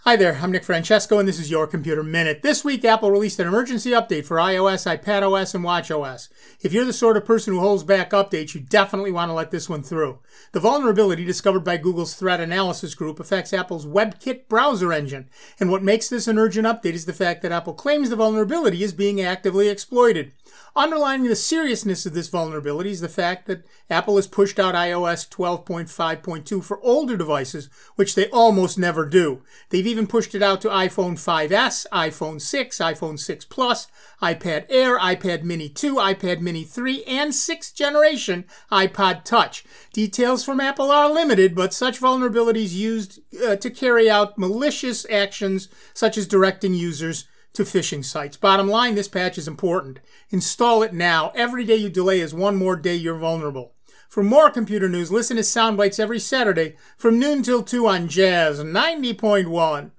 Hi there, I'm Nick Francesco, and this is Your Computer Minute. This week, Apple released an emergency update for iOS, iPadOS, and watchOS. If you're the sort of person who holds back updates, you definitely want to let this one through. The vulnerability discovered by Google's Threat Analysis Group affects Apple's WebKit browser engine, and what makes this an urgent update is the fact that Apple claims the vulnerability is being actively exploited. Underlining the seriousness of this vulnerability is the fact that Apple has pushed out iOS 12.5.2 for older devices, which they almost never do. They've even pushed it out to iPhone 5S, iPhone 6, iPhone 6 Plus, iPad Air, iPad Mini 2, iPad Mini 3, and 6th generation iPod Touch. Details from Apple are limited, but such vulnerabilities used to carry out malicious actions such as directing users to phishing sites. Bottom line, this patch is important. Install it now. Every day you delay is one more day you're vulnerable. For more computer news, listen to Soundbites every Saturday from noon till 2 on Jazz 90.1.